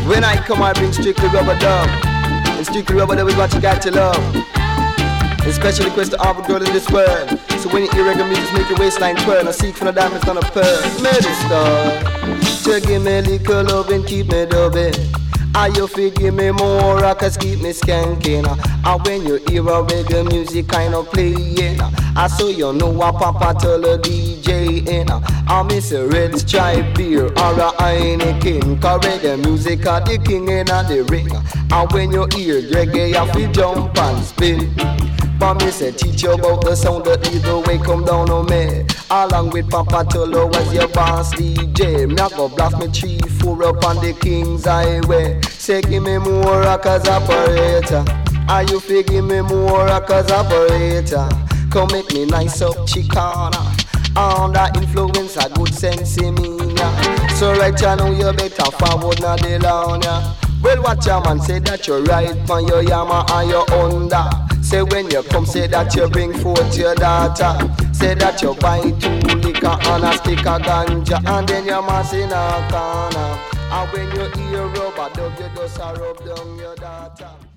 When I come, I bring strictly rubber dub. And strictly rubber dub is what you got to love. Especially request to all the girl in this world. So when you hear reggae music, make your waistline twirl. I seek for the diamonds on a pearl. Medistar, to give me a little love and keep me dubbing. You fi give me more, cause keep me skanking. And when you hear a reggae music kind of playing, I so you know I papa tell a DJ in. I miss a red stripe beer or a Heineken. Cause reggae music are the king in the ring. And when you hear reggae, you fi jump and spin. But me say teach you about the sound that either way come down on me. Along with Papa Tolo as your boss DJ. Me a go blast me 3-4 up on the King's Highway. Say give me more cause operator. Are you fi give me more cause operator? Come make me nice up Chicana. Under influence a good sense in me. So right now you better forward now the line. Well watch your man say that you're right on your Yama and your Honda. Say when you come, say that you bring forth your daughter. Say that you buy 2 liquor and a stick of ganja. And then your mass in a corner. And when you hear rubber dub, you just rub down your daughter.